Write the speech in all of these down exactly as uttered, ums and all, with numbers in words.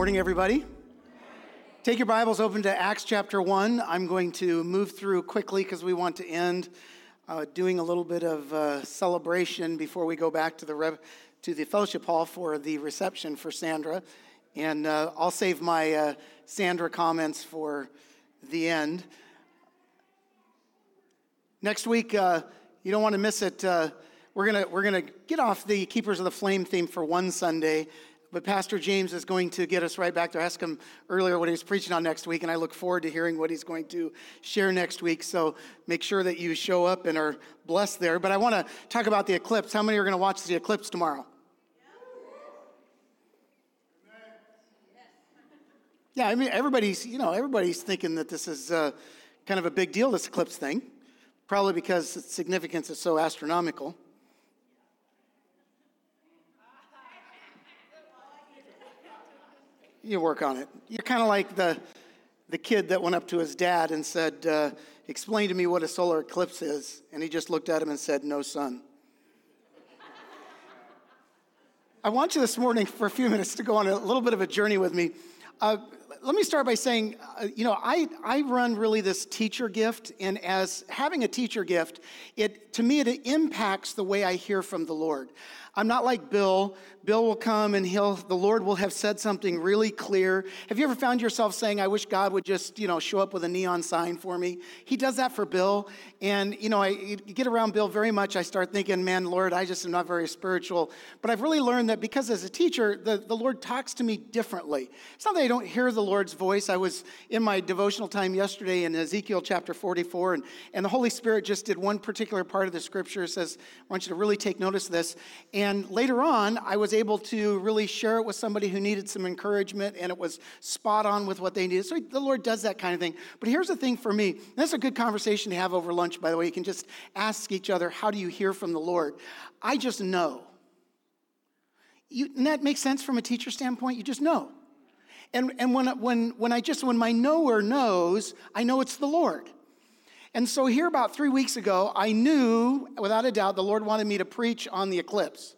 morning, everybody. Take your Bibles open to Acts chapter one. I'm going to move through quickly because we want to end uh, doing a little bit of uh, celebration before we go back to the Re- to the fellowship hall for the reception for Sandra. And uh, I'll save my uh, Sandra comments for the end. Next week, uh, you don't want to miss it. Uh, we're gonna we're gonna get off the Keepers of the Flame theme for one Sunday. But Pastor James is going to get us right back there. I asked him earlier what he was preaching on next week, and I look forward to hearing what he's going to share next week. So make sure that you show up and are blessed there. But I want to talk about the eclipse. How many are going to watch the eclipse tomorrow? Yeah, I mean, everybody's, you know, everybody's thinking that this is uh, kind of a big deal, this eclipse thing, probably because its significance is so astronomical. You work on it. You're kind of like the the kid that went up to his dad and said, uh, explain to me what a solar eclipse is. And he just looked at him and said, no, son. I want you this morning for a few minutes to go on a little bit of a journey with me. Uh, let me start by saying, uh, you know, I, I run really this teacher gift. And as having a teacher gift, it to me, it impacts the way I hear from the Lord. I'm not like Bill. Bill will come and he'll, the Lord will have said something really clear. Have you ever found yourself saying, I wish God would just, you know, show up with a neon sign for me? He does that for Bill. And, you know, I you get around Bill very much. I start thinking, man, Lord, I just am not very spiritual. But I've really learned that because as a teacher, the, the Lord talks to me differently. It's not that I don't hear the Lord's voice. I was in my devotional time yesterday in Ezekiel chapter forty-four, and, and the Holy Spirit just did one particular part of the scripture. It says, I want you to really take notice of this. And later on, I was able to really share it with somebody who needed some encouragement, and it was spot on with what they needed. So the Lord does that kind of thing. But here's the thing for me. That's a good conversation to have over lunch, by the way. You can just ask each other, how do you hear from the Lord? I just know. You, and that makes sense from a teacher standpoint. You just know. And, and when, when, when I just, when my knower knows, I know it's the Lord. And so here about three weeks ago, I knew, without a doubt, the Lord wanted me to preach on the eclipse.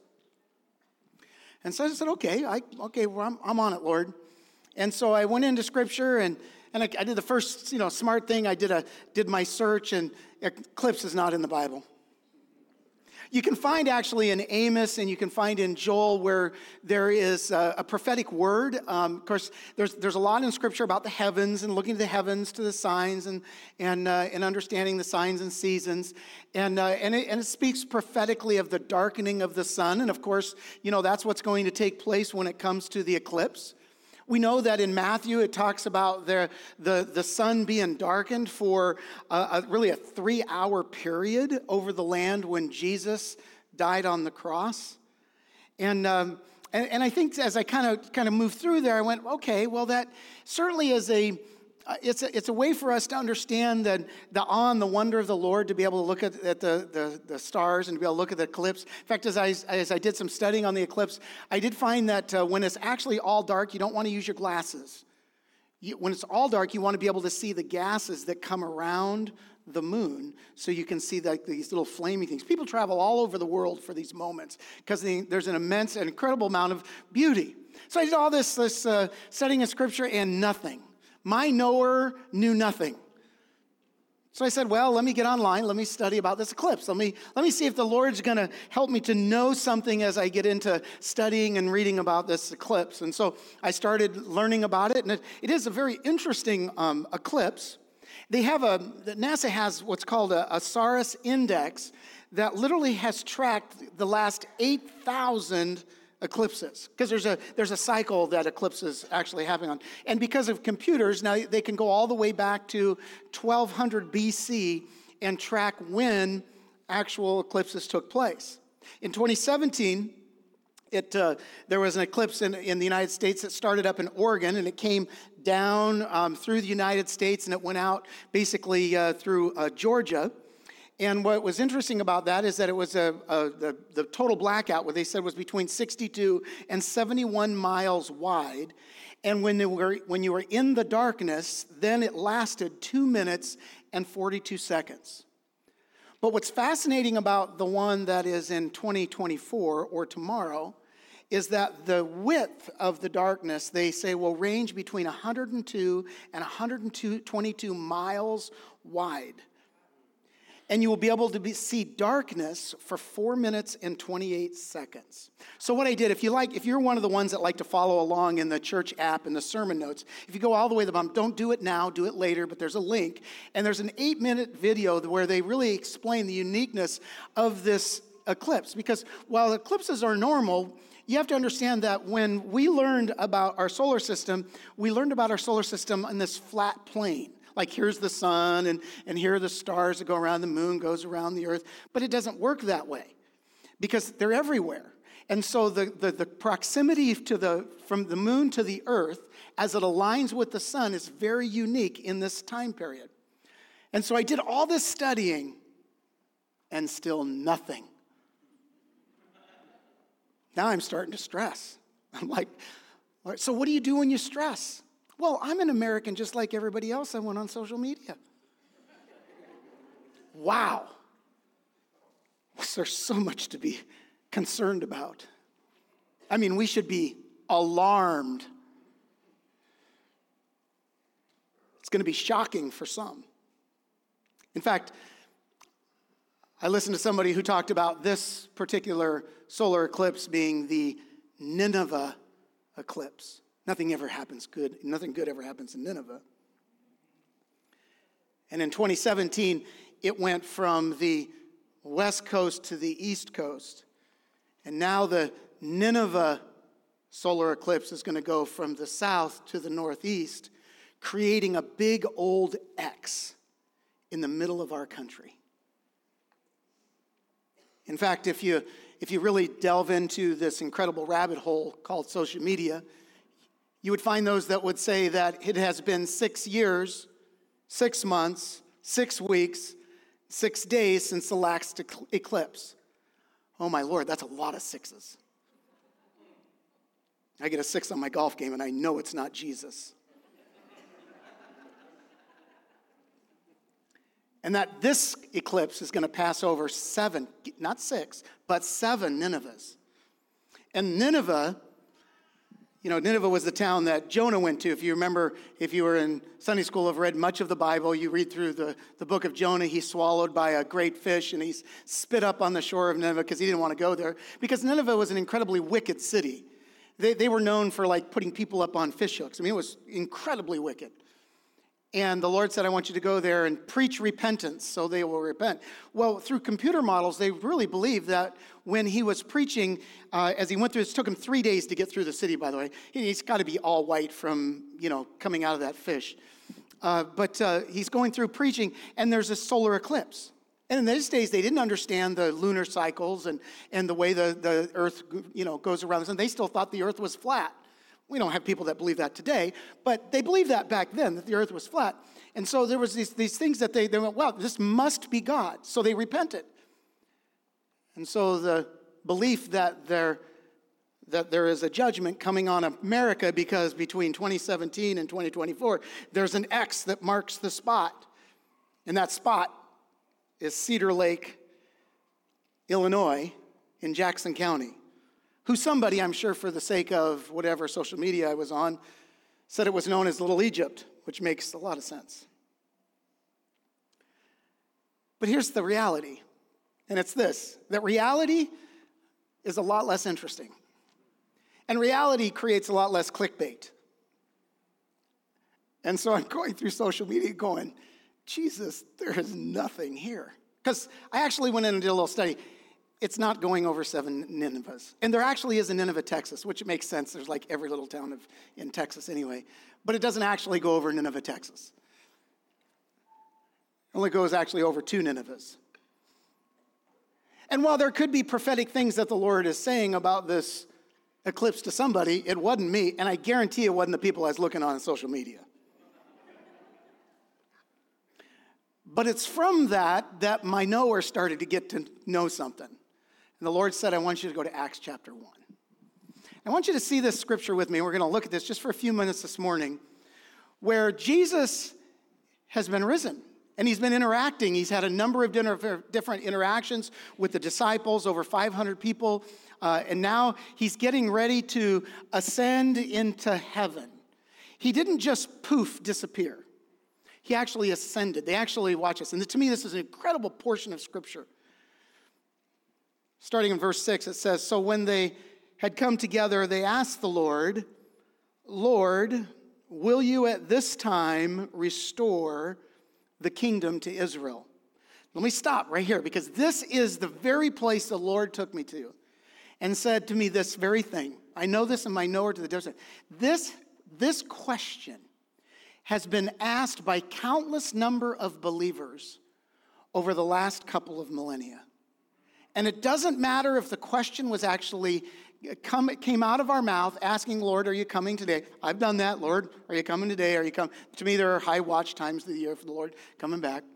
And so I said, okay, I, okay, well, I'm, I'm on it, Lord. And so I went into Scripture, and, and I, I did the first, you know, smart thing. I did a did my search, and eclipse is not in the Bible. You can find actually in Amos, and you can find in Joel where there is a, a prophetic word. Um, of course, there's there's a lot in Scripture about the heavens and looking to the heavens to the signs and and uh, and understanding the signs and seasons, and uh, and it, and it speaks prophetically of the darkening of the sun. And of course, you know that's what's going to take place when it comes to the eclipse. We know that in Matthew, it talks about the, the, the sun being darkened for a, a, really a three-hour period over the land when Jesus died on the cross. And, um, and, and I think as I kind of kind of moved through there, I went, okay, well, that certainly is a, uh, it's a, it's a way for us to understand the, the awe and the wonder of the Lord, to be able to look at, at the, the, the stars and to be able to look at the eclipse. In fact, as I, as I did some studying on the eclipse, I did find that uh, when it's actually all dark, you don't want to use your glasses. You, when it's all dark, you want to be able to see the gases that come around the moon so you can see like these little flaming things. People travel all over the world for these moments because there's an immense and incredible amount of beauty. So I did all this, this uh, studying in Scripture and nothing. My knower knew nothing. So I said, well, let me get online. Let me study about this eclipse. Let me, let me see if the Lord's going to help me to know something as I get into studying and reading about this eclipse. And so I started learning about it. And it, it is a very interesting um, eclipse. They have a, NASA has what's called a, a SARIS index that literally has tracked the last eight thousand eclipses, because there's a there's a cycle that eclipses actually happen on. And because of computers, now they can go all the way back to twelve hundred B C and track when actual eclipses took place. In twenty seventeen, it uh, there was an eclipse in, in the United States that started up in Oregon, and it came down um, through the United States, and it went out basically uh, through uh, Georgia. And what was interesting about that is that it was a, a the, the total blackout, what they said was between sixty-two and seventy-one miles wide. And when they were when you were in the darkness, then it lasted two minutes and forty-two seconds. But what's fascinating about the one that is in twenty twenty-four or tomorrow is that the width of the darkness, they say, will range between one hundred two and one hundred twenty-two miles wide. And you will be able to be, see darkness for four minutes and twenty-eight seconds. So what I did, if you like, if you're one of the ones that like to follow along in the church app and the sermon notes, if you go all the way to the bottom, don't do it now, do it later, but there's a link. And there's an eight-minute video where they really explain the uniqueness of this eclipse. Because while eclipses are normal, you have to understand that when we learned about our solar system, we learned about our solar system in this flat plane. Like here's the sun, and, and here are the stars that go around, the moon goes around the earth. But it doesn't work that way because they're everywhere. And so the, the, the proximity to the from the moon to the earth as it aligns with the sun is very unique in this time period. And so I did all this studying and still nothing. Now I'm starting to stress. I'm like, all right, so what do you do when you stress? Well, I'm an American just like everybody else. I went on social media. Wow. There's so much to be concerned about. I mean, we should be alarmed. It's going to be shocking for some. In fact, I listened to somebody who talked about this particular solar eclipse being the Nineveh eclipse. Nothing ever happens good. Nothing good ever happens in Nineveh. And in twenty seventeen, it went from the west coast to the east coast. And now the Nineveh solar eclipse is going to go from the south to the northeast, creating a big old X in the middle of our country. In fact, if you if you really delve into this incredible rabbit hole called social media, you would find those that would say that it has been six years, six months, six weeks, six days since the last eclipse. Oh my Lord, that's a lot of sixes. I get a six on my golf game and I know it's not Jesus. And that this eclipse is going to pass over seven, not six, but seven Ninevehs. And Nineveh, you know, Nineveh was the town that Jonah went to. If you remember, if you were in Sunday school, have read much of the Bible, you read through the, the book of Jonah. He's swallowed by a great fish, and he's spit up on the shore of Nineveh because he didn't want to go there. Because Nineveh was an incredibly wicked city. They, they were known for, like, putting people up on fish hooks. I mean, it was incredibly wicked. And the Lord said, I want you to go there and preach repentance so they will repent. Well, through computer models, they really believe that when he was preaching, uh, as he went through, it took him three days to get through the city, by the way. He's got to be all white from, you know, coming out of that fish. Uh, but uh, he's going through preaching, and there's a solar eclipse. And in those days, they didn't understand the lunar cycles and, and the way the, the earth, you know, goes around the sun. They still thought the earth was flat. We don't have people that believe that today, but they believed that back then, that the earth was flat. And so there was these, these things that they, they went, well, this must be God. So they repented. And so the belief that there, that there is a judgment coming on America because between twenty seventeen and twenty twenty-four, there's an X that marks the spot. And that spot is Cedar Lake, Illinois, in Jackson County. Who somebody, I'm sure for the sake of whatever social media I was on, said it was known as Little Egypt, which makes a lot of sense. But here's the reality, and it's this, that reality is a lot less interesting. And reality creates a lot less clickbait. And so I'm going through social media going, Jesus, there is nothing here. Because I actually went in and did a little study. It's not going over seven Ninevehs. And there actually is a Nineveh, Texas, which makes sense. There's like every little town of, in Texas anyway. But it doesn't actually go over Nineveh, Texas. It only goes actually over two Ninevehs. And while there could be prophetic things that the Lord is saying about this eclipse to somebody, it wasn't me. And I guarantee it wasn't the people I was looking on social media. But it's from that that my knower started to get to know something. And the Lord said, I want you to go to Acts chapter one. I want you to see this scripture with me. We're going to look at this just for a few minutes this morning, where Jesus has been risen. And he's been interacting. He's had a number of different interactions with the disciples, over five hundred people. Uh, and now he's getting ready to ascend into heaven. He didn't just poof, disappear. He actually ascended. They actually, watch this. And to me, this is an incredible portion of Scripture. Starting in verse six, it says, so when they had come together, they asked the Lord, Lord, will you at this time restore the kingdom to Israel? Let me stop right here, because this is the very place the Lord took me to and said to me this very thing. I know this in my knower to the desert. This, this question has been asked by countless number of believers over the last couple of millennia. And it doesn't matter if the question was actually come, it came out of our mouth asking, Lord, are you coming today? I've done that, Lord. Are you coming today? Are you coming? To me, there are high watch times of the year for the Lord coming back.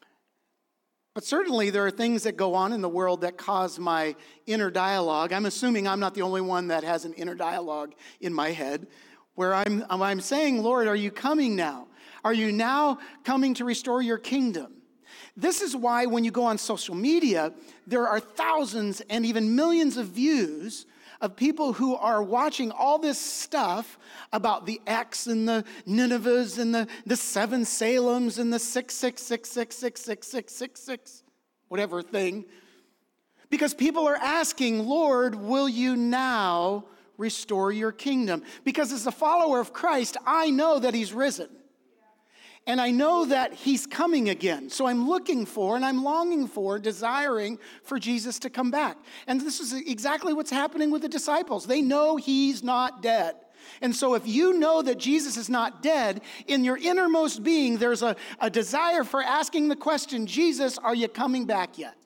But certainly there are things that go on in the world that cause my inner dialogue. I'm assuming I'm not the only one that has an inner dialogue in my head where I'm, I'm saying, Lord, are you coming now? Are you now coming to restore your kingdom? This is why when you go on social media, there are thousands and even millions of views of people who are watching all this stuff about the X and the Ninevehs and the, the seven Salems and the six, six, six, six, six, six, six, six, six, whatever thing. Because people are asking, Lord, will you now restore your kingdom? Because as a follower of Christ, I know that he's risen. And I know that he's coming again. So I'm looking for and I'm longing for, desiring for Jesus to come back. And this is exactly what's happening with the disciples. They know he's not dead. And so if you know that Jesus is not dead, in your innermost being, there's a, a desire for asking the question, Jesus, are you coming back yet?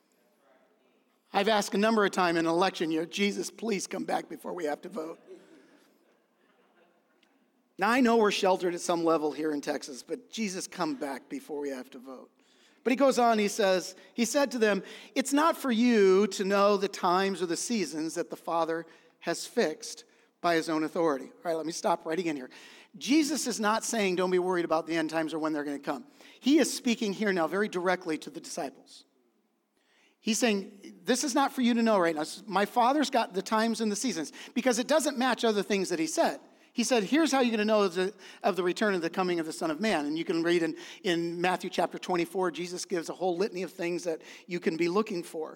I've asked a number of times in an election year, Jesus, please come back before we have to vote. Now, I know we're sheltered at some level here in Texas, but Jesus, come back before we have to vote. But he goes on, he says, he said to them, it's not for you to know the times or the seasons that the Father has fixed by his own authority. All right, let me stop right again here. Jesus is not saying don't be worried about the end times or when they're going to come. He is speaking here now very directly to the disciples. He's saying, this is not for you to know right now. My Father's got the times and the seasons, because it doesn't match other things that he said. He said, here's how you're going to know of the, of the return of the coming of the Son of Man. And you can read in, in Matthew chapter twenty-four, Jesus gives a whole litany of things that you can be looking for.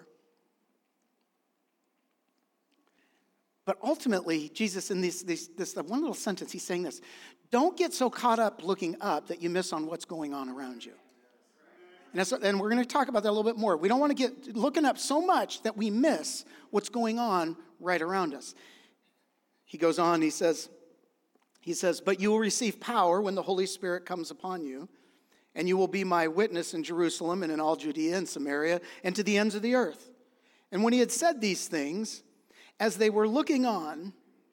But ultimately, Jesus, in this, this, this one little sentence, he's saying this, don't get so caught up looking up that you miss on what's going on around you. And, that's, and we're going to talk about that a little bit more. We don't want to get looking up so much that we miss what's going on right around us. He goes on, he says, He says, but you will receive power when the Holy Spirit comes upon you, and you will be my witness in Jerusalem and in all Judea and Samaria and to the ends of the earth. And when he had said these things, as they were looking on,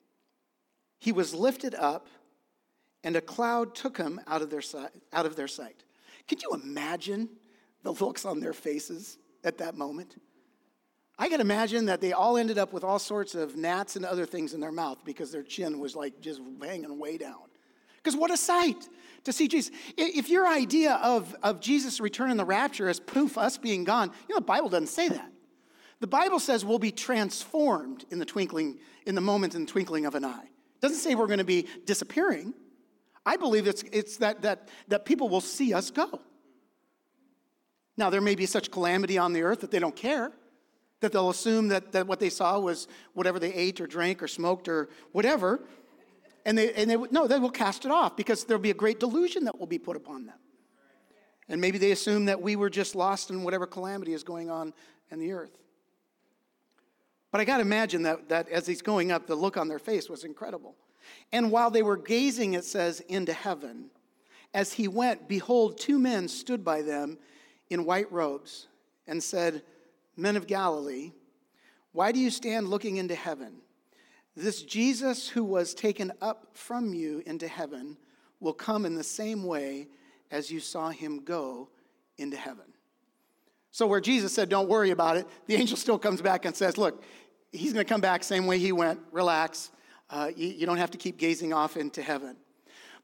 he was lifted up, and a cloud took him out of their sight. Out of their sight. Could you imagine the looks on their faces at that moment? I can imagine that they all ended up with all sorts of gnats and other things in their mouth because their chin was like just hanging way down. Because what a sight to see Jesus. If your idea of, of Jesus' return in the rapture is poof, us being gone, you know, the Bible doesn't say that. The Bible says we'll be transformed in the twinkling, in the moment and twinkling of an eye. It doesn't say we're going to be disappearing. I believe it's, it's that, that, that people will see us go. Now, there may be such calamity on the earth that they don't care, that they'll assume that, that what they saw was whatever they ate or drank or smoked or whatever, and they and they no, they will cast it off because there'll be a great delusion that will be put upon them. And maybe they assume that we were just lost in whatever calamity is going on in the earth. But I got to imagine that, that as he's going up, the look on their face was incredible. And while they were gazing, it says, into heaven, as he went, behold, two men stood by them in white robes and said, men of Galilee, why do you stand looking into heaven? This Jesus who was taken up from you into heaven will come in the same way as you saw him go into heaven. So where Jesus said, don't worry about it, the angel still comes back and says, look, he's going to come back same way he went. Relax. Uh, you, you don't have to keep gazing off into heaven.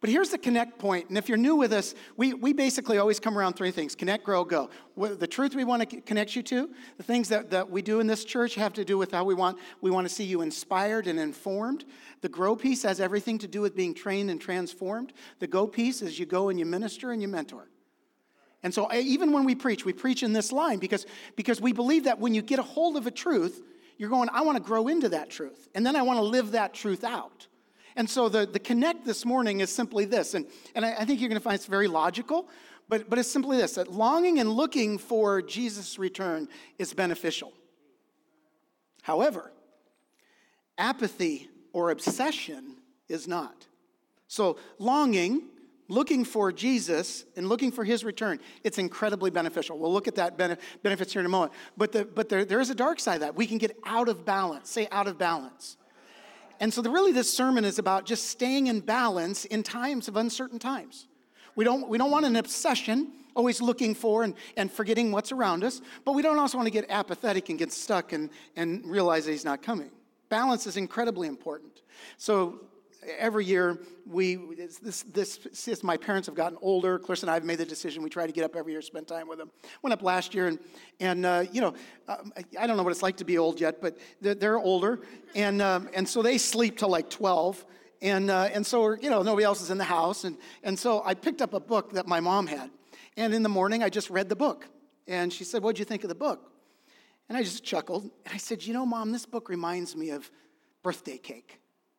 But here's the connect point, and if you're new with us, we, we basically always come around three things: connect, grow, go. The truth we want to connect you to, the things that, that we do in this church have to do with how we want, we want to see you inspired and informed. The grow piece has everything to do with being trained and transformed. The go piece is you go and you minister and you mentor. And so even when we preach, we preach in this line because, because we believe that when you get a hold of a truth, you're going, I want to grow into that truth, and then I want to live that truth out. And so the, the connect this morning is simply this, and, and I, I think you're going to find it's very logical, but, but it's simply this, that longing and looking for Jesus' return is beneficial. However, apathy or obsession is not. So longing, looking for Jesus, and looking for his return, it's incredibly beneficial. We'll look at that benefits here in a moment. But, the, but there, there is a dark side of that. We can get out of balance, say out of balance. And so the, really this sermon is about just staying in balance in times of uncertain times. We don't, we don't want an obsession, always looking for and, and forgetting what's around us, but we don't also want to get apathetic and get stuck and, and realize that he's not coming. Balance is incredibly important. So every year, we this, this, since my parents have gotten older, Clarissa and I have made the decision, we try to get up every year, spend time with them. Went up last year, and, and uh, you know, um, I don't know what it's like to be old yet, but they're, they're older, and um, and so they sleep till like twelve, and uh, and so, you know, nobody else is in the house, and, and so I picked up a book that my mom had, and in the morning, I just read the book, and she said, what'd you think of the book? And I just chuckled, and I said, you know, Mom, this book reminds me of birthday cake.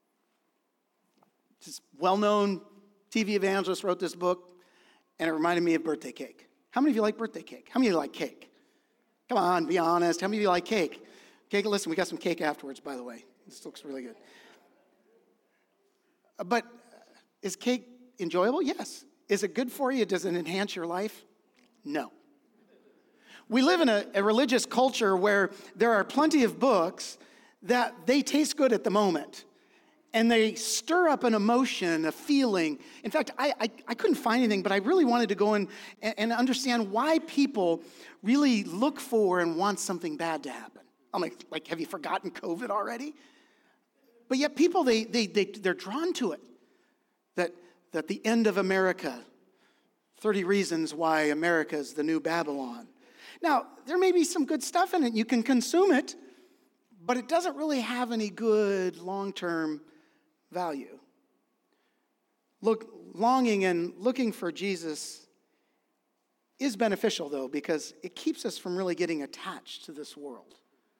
This well-known T V evangelist wrote this book, and it reminded me of birthday cake. How many of you like birthday cake? How many of you like cake? Come on, be honest. How many of you like cake? Cake, listen, we got some cake afterwards, by the way. This looks really good. But is cake enjoyable? Yes. Is it good for you? Does it enhance your life? No. We live in a, a religious culture where there are plenty of books that they taste good at the moment. And they stir up an emotion, a feeling. In fact, I, I, I couldn't find anything, but I really wanted to go in and, and understand why people really look for and want something bad to happen. I'm like, like, have you forgotten COVID already? But yet people, they, they, they, they're drawn to it. That, that the end of America, thirty reasons why America is the new Babylon. Now, there may be some good stuff in it. You can consume it, but it doesn't really have any good long-term value. Look, longing and looking for Jesus is beneficial, though, because it keeps us from really getting attached to this world.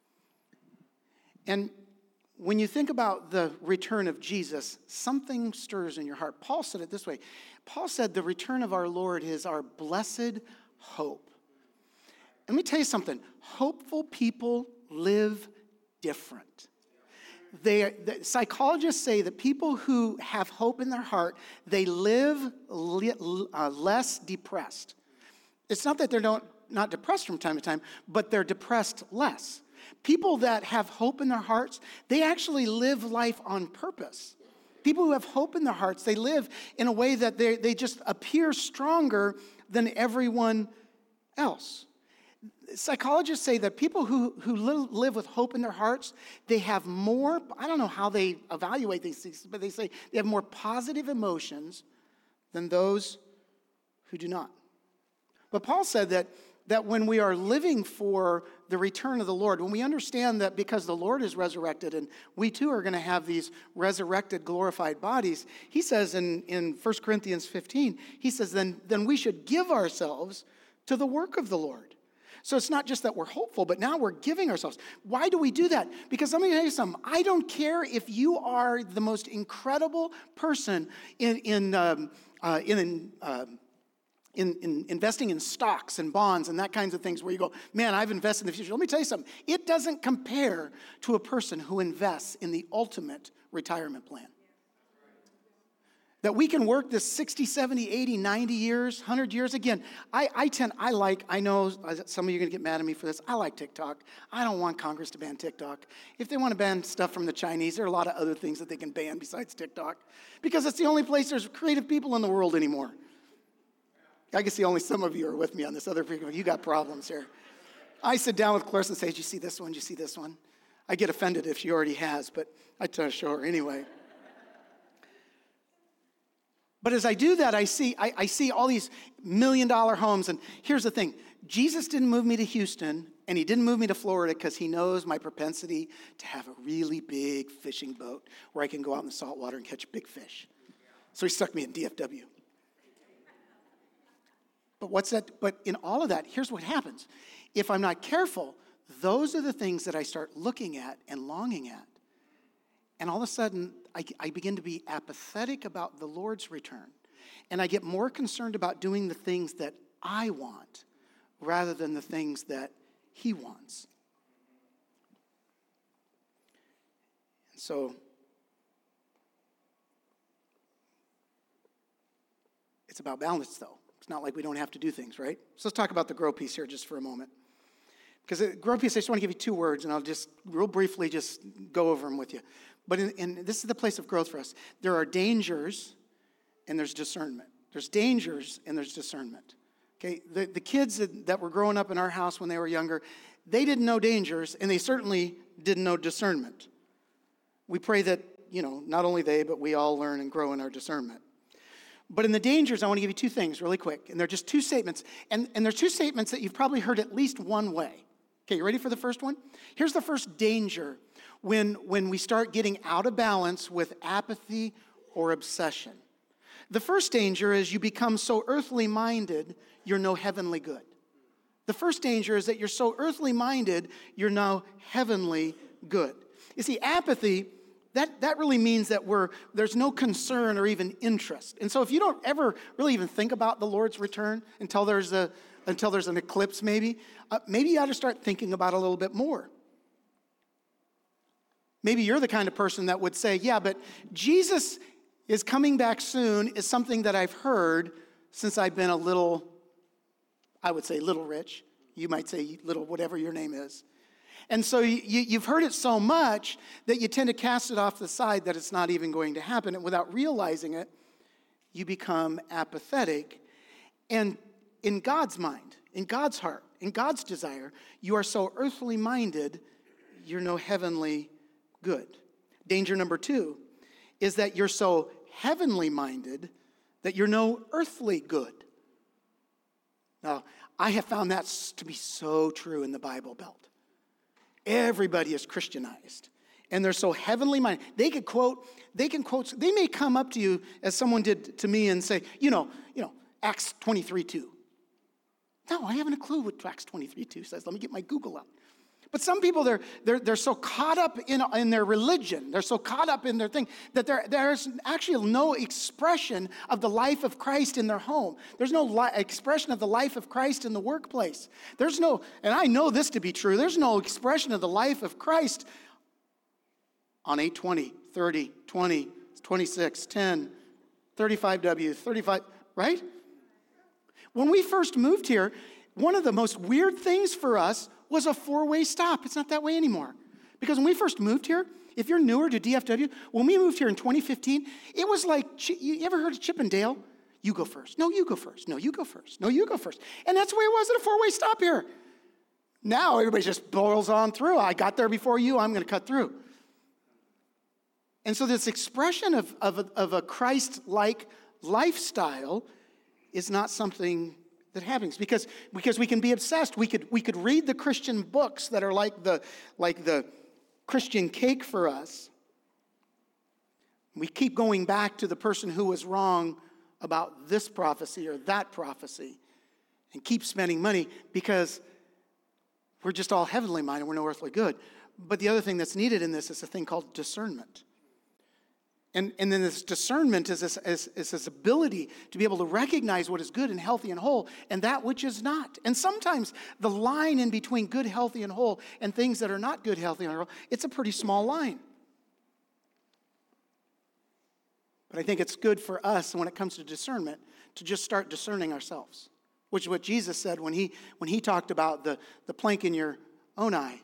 And when you think about the return of Jesus, something stirs in your heart. Paul said it this way. Paul said the return of our Lord is our blessed hope. Let me tell you something. Hopeful people live different. They, the psychologists say that people who have hope in their heart, they live li, uh, less depressed. It's not that they're not, not depressed from time to time, but they're depressed less. People that have hope in their hearts, they actually live life on purpose. People who have hope in their hearts, they live in a way that they, they just appear stronger than everyone else. Psychologists say that people who, who live with hope in their hearts, they have more, I don't know how they evaluate these things, but they say they have more positive emotions than those who do not. But Paul said that, that when we are living for the return of the Lord, when we understand that because the Lord is resurrected and we too are going to have these resurrected, glorified bodies, he says in, in First Corinthians fifteen, he says, then, then we should give ourselves to the work of the Lord. So it's not just that we're hopeful, but now we're giving ourselves. Why do we do that? Because let me tell you something. I don't care if you are the most incredible person in in um, uh, in, um, in in investing in stocks and bonds and that kinds of things where you go, man, I've invested in the future. Let me tell you something. It doesn't compare to a person who invests in the ultimate retirement plan. That we can work this sixty, seventy, eighty, ninety years, one hundred years. Again, I, I tend, I like, I know some of you are going to get mad at me for this. I like TikTok. I don't want Congress to ban TikTok. If they want to ban stuff from the Chinese, there are a lot of other things that they can ban besides TikTok. Because it's the only place there's creative people in the world anymore. I can see only some of you are with me on this. Other people, you got problems here. I sit down with Clarissa and say, did you see this one? Did you see this one? I get offended if she already has, but I try to show her anyway. But as I do that, I see I, I see all these million dollar homes. And here's the thing. Jesus didn't move me to Houston, and he didn't move me to Florida because he knows my propensity to have a really big fishing boat where I can go out in the salt water and catch big fish. So he stuck me in D F W. But what's that? But in all of that, here's what happens. If I'm not careful, those are the things that I start looking at and longing at. And all of a sudden, I, I begin to be apathetic about the Lord's return. And I get more concerned about doing the things that I want rather than the things that he wants. And so, it's about balance, though. It's not like we don't have to do things, right? So let's talk about the grow piece here just for a moment. Because the grow piece, I just want to give you two words, and I'll just real briefly just go over them with you. But in, in, this is the place of growth for us. There are dangers, and there's discernment. There's dangers, and there's discernment. Okay, the, the kids that, that were growing up in our house when they were younger, they didn't know dangers, and they certainly didn't know discernment. We pray that, you know, not only they, but we all learn and grow in our discernment. But in the dangers, I want to give you two things really quick. And they're just two statements. And, and they're two statements that you've probably heard at least one way. Okay, you ready for the first one? Here's the first danger when, when we start getting out of balance with apathy or obsession. The first danger is you become so earthly minded, you're no heavenly good. The first danger is that you're so earthly minded, you're no heavenly good. You see, apathy, That that really means that we're there's no concern or even interest. And so if you don't ever really even think about the Lord's return until there's a until there's an eclipse maybe, uh, maybe you ought to start thinking about it a little bit more. Maybe you're the kind of person that would say, yeah, but Jesus is coming back soon is something that I've heard since I've been a little, I would say little rich. You might say little whatever your name is. And so you, you've heard it so much that you tend to cast it off the side that it's not even going to happen. And without realizing it, you become apathetic. And in God's mind, in God's heart, in God's desire, you are so earthly minded, you're no heavenly good. Danger number two is that you're so heavenly minded that you're no earthly good. Now, I have found that to be so true in the Bible Belt. Everybody is Christianized, and they're so heavenly minded. They could quote, they can quote, they may come up to you as someone did to me and say, you know, you know, Acts twenty-three two. No, I haven't a clue what Acts twenty-three two says. Let me get my Google out. But some people, they're they're they're so caught up in, in their religion, they're so caught up in their thing, that there there's actually no expression of the life of Christ in their home. There's no li- expression of the life of Christ in the workplace. There's no, and I know this to be true, there's no expression of the life of Christ on eight twenty, thirty, twenty, twenty-six, ten, thirty-five W, thirty-five, right? When we first moved here, one of the most weird things for us was a four-way stop. It's not that way anymore. Because when we first moved here, if you're newer to D F W, when we moved here in twenty fifteen, it was like, you ever heard of Chip and Dale? You go first. No, you go first. No, you go first. No, you go first. And that's the way it was at a four-way stop here. Now everybody just boils on through. I got there before you. I'm going to cut through. And so this expression of, of, a, of a Christ-like lifestyle is not something that happens because, because we can be obsessed. We could we could read the Christian books that are like the like the Christian cake for us. We keep going back to the person who was wrong about this prophecy or that prophecy and keep spending money because we're just all heavenly minded. We're no earthly good. But the other thing that's needed in this is a thing called discernment. And, and then this discernment is this, is, is this ability to be able to recognize what is good and healthy and whole and that which is not. And sometimes the line in between good, healthy, and whole and things that are not good, healthy, and whole, it's a pretty small line. But I think it's good for us when it comes to discernment to just start discerning ourselves, which is what Jesus said when he, when he talked about the, the plank in your own eye.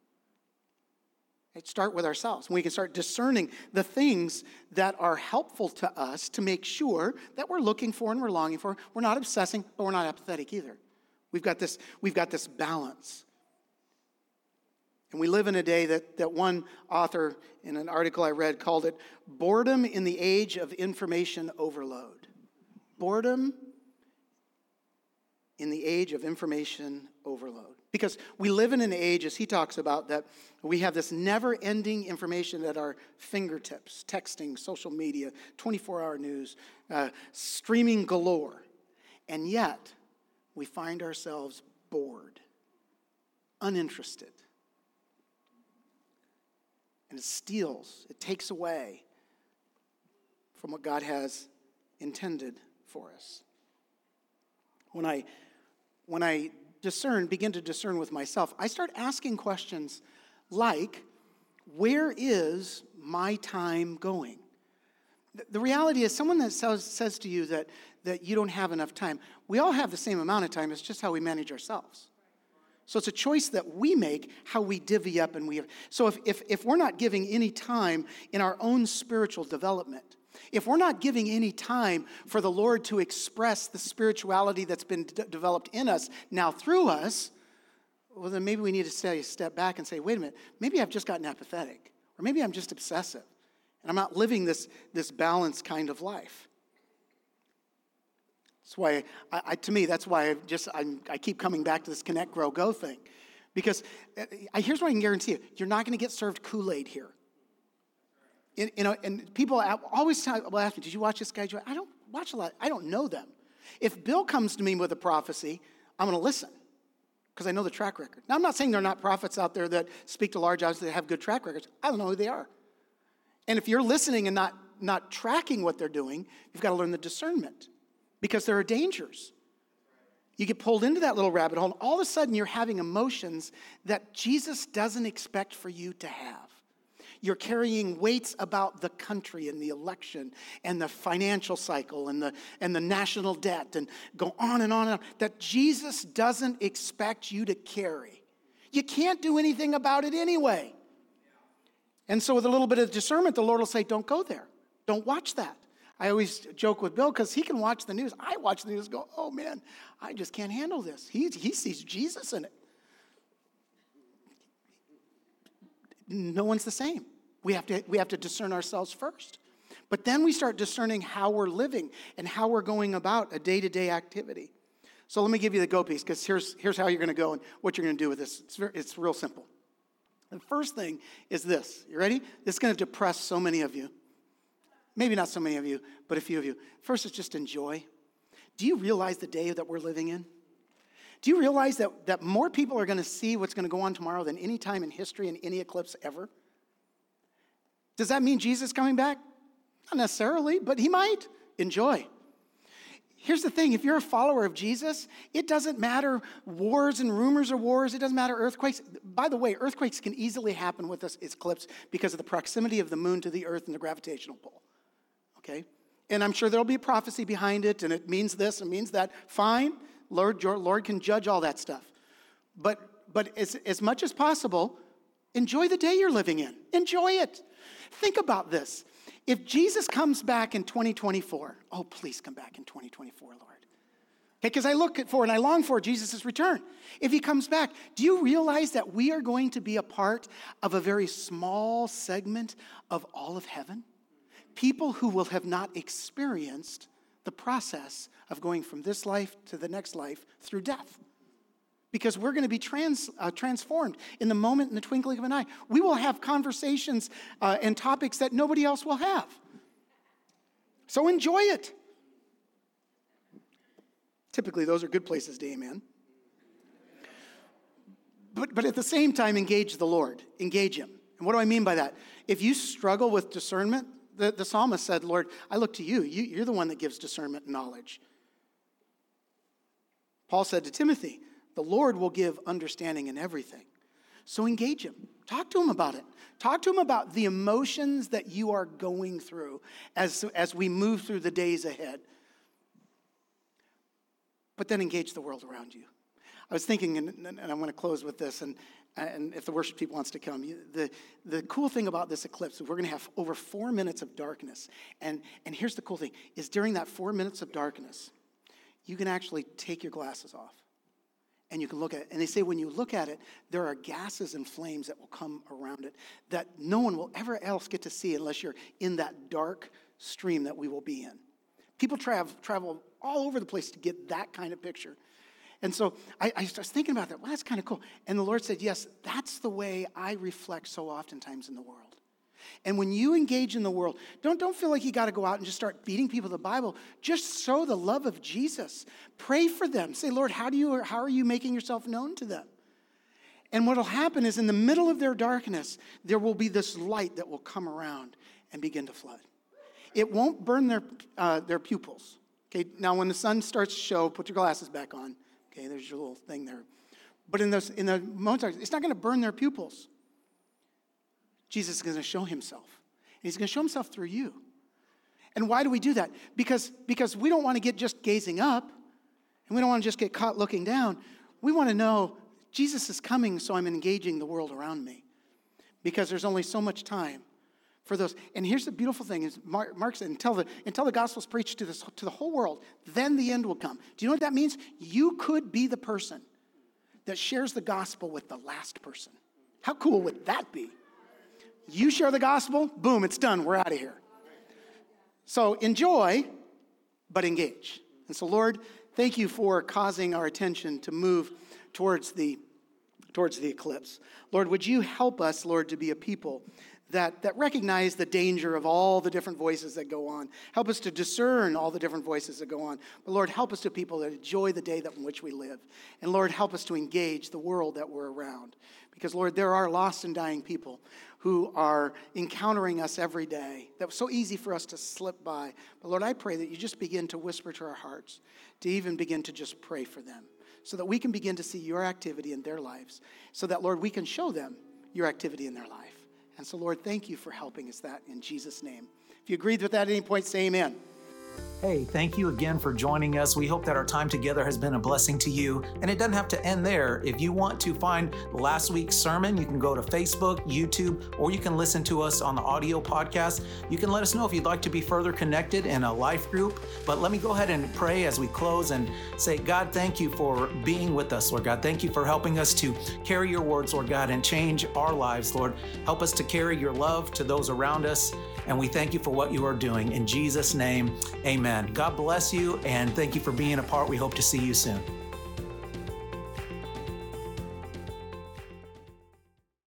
Let's start with ourselves. We can start discerning the things that are helpful to us to make sure that we're looking for and we're longing for. We're not obsessing, but we're not apathetic either. We've got this, we've got this balance. And we live in a day that, that one author in an article I read called it boredom in the age of information overload. Boredom in the age of information overload. Because we live in an age, as he talks about, that we have this never-ending information at our fingertips, texting, social media, twenty-four hour news, uh, streaming galore. And yet, we find ourselves bored, uninterested. And it steals, it takes away from what God has intended for us. When I, when I discern, begin to discern with myself, I start asking questions like, where is my time going? The reality is, someone that says, says to you that, that you don't have enough time, we all have the same amount of time, it's just how we manage ourselves. So it's a choice that we make, how we divvy up and we have. So if, if, if we're not giving any time in our own spiritual development, if we're not giving any time for the Lord to express the spirituality that's been d- developed in us now through us, well, then maybe we need to say, step back and say, wait a minute, maybe I've just gotten apathetic, or maybe I'm just obsessive, and I'm not living this, this balanced kind of life. That's why, I, I, to me, that's why I just I'm, I keep coming back to this Connect, Grow, Go thing. Because uh, here's what I can guarantee you. You're not going to get served Kool-Aid here. And, you know, and people always tell, will ask me, did you watch this guy? I don't watch a lot. I don't know them. If Bill comes to me with a prophecy, I'm going to listen because I know the track record. Now, I'm not saying there are not prophets out there that speak to large audiences that have good track records. I don't know who they are. And if you're listening and not, not tracking what they're doing, you've got to learn the discernment because there are dangers. You get pulled into that little rabbit hole, and all of a sudden you're having emotions that Jesus doesn't expect for you to have. You're carrying weights about the country and the election and the financial cycle and the, and the national debt and go on and on and on that Jesus doesn't expect you to carry. You can't do anything about it anyway. And so with a little bit of discernment, the Lord will say, don't go there. Don't watch that. I always joke with Bill because he can watch the news. I watch the news and go, oh man, I just can't handle this. He, he sees Jesus in it. No one's the same. We have to we have to discern ourselves first. But then we start discerning how we're living and how we're going about a day-to-day activity. So let me give you the go piece, because here's, here's how you're going to go and what you're going to do with this. It's, very, it's real simple. The first thing is this. You ready? This is going to depress so many of you. Maybe not so many of you, but a few of you. First is just enjoy. Do you realize the day that we're living in? Do you realize that, that more people are going to see what's going to go on tomorrow than any time in history in any eclipse ever? Does that mean Jesus is coming back? Not necessarily, but he might. Enjoy. Here's the thing. If you're a follower of Jesus, it doesn't matter wars and rumors of wars. It doesn't matter earthquakes. By the way, earthquakes can easily happen with this eclipse because of the proximity of the moon to the earth and the gravitational pull. Okay? And I'm sure there'll be a prophecy behind it, and it means this and means that. Fine. Lord, your Lord can judge all that stuff. But, but as, as much as possible, enjoy the day you're living in. Enjoy it. Think about this. If Jesus comes back in twenty twenty-four, oh, please come back in twenty twenty-four, Lord. Okay, because I look for and I long for Jesus' return. If he comes back, do you realize that we are going to be a part of a very small segment of all of heaven? People who will have not experienced the process of going from this life to the next life through death. Because we're going to be trans, uh, transformed in the moment, in the twinkling of an eye. We will have conversations uh, and topics that nobody else will have. So enjoy it. Typically, those are good places to amen. But, but at the same time, engage the Lord. Engage him. And what do I mean by that? If you struggle with discernment, the, the psalmist said, Lord, I look to you. you. You're the one that gives discernment and knowledge. Paul said to Timothy, the Lord will give understanding in everything. So engage him. Talk to him about it. Talk to him about the emotions that you are going through as, as we move through the days ahead. But then engage the world around you. I was thinking, and, and I'm going to close with this, and, and if the worship team wants to come, you, the, the cool thing about this eclipse is we're going to have over four minutes of darkness. And, and here's the cool thing, is during that four minutes of darkness, you can actually take your glasses off. And you can look at it. And they say when you look at it, there are gases and flames that will come around it that no one will ever else get to see unless you're in that dark stream that we will be in. People travel, travel all over the place to get that kind of picture. And so I, I was thinking about that. Well, that's kind of cool. And the Lord said, yes, that's the way I reflect so oftentimes in the world. And when you engage in the world, don't, don't feel like you got to go out and just start beating people the Bible. Just show the love of Jesus. Pray for them. Say, Lord, how do you, how are you making yourself known to them? And what will happen is in the middle of their darkness, there will be this light that will come around and begin to flood. It won't burn their, uh, their pupils. Okay, now when the sun starts to show, put your glasses back on. Okay, there's your little thing there. But in those, in the moments, it's not going to burn their pupils. Jesus is going to show himself. And he's going to show himself through you. And why do we do that? Because, because we don't want to get just gazing up, and we don't want to just get caught looking down. We want to know Jesus is coming, so I'm engaging the world around me. Because there's only so much time for those. And here's the beautiful thing, is Mark, Mark said, until the, until the gospel's preached to, this, to the whole world, then the end will come. Do you know what that means? You could be the person that shares the gospel with the last person. How cool would that be? You share the gospel, boom, it's done. We're out of here. So enjoy, but engage. And so, Lord, thank you for causing our attention to move towards the, towards the eclipse. Lord, would you help us, Lord, to be a people that, that recognize the danger of all the different voices that go on. Help us to discern all the different voices that go on. But Lord, help us to people that enjoy the day that in which we live. And Lord, help us to engage the world that we're around. Because Lord, there are lost and dying people who are encountering us every day. That was so easy for us to slip by. But Lord, I pray that you just begin to whisper to our hearts, to even begin to just pray for them, so that we can begin to see your activity in their lives, so that, Lord, we can show them your activity in their life. And so, Lord, thank you for helping us that in Jesus' name. If you agreed with that at any point, say amen. Hey, thank you again for joining us. We hope that our time together has been a blessing to you. And it doesn't have to end there. If you want to find last week's sermon, you can go to Facebook, YouTube, or you can listen to us on the audio podcast. You can let us know if you'd like to be further connected in a life group. But let me go ahead and pray as we close and say, God, thank you for being with us, Lord God. Thank you for helping us to carry your words, Lord God, and change our lives, Lord. Help us to carry your love to those around us. And we thank you for what you are doing. In Jesus' name, amen. God bless you, and thank you for being a part. We hope to see you soon.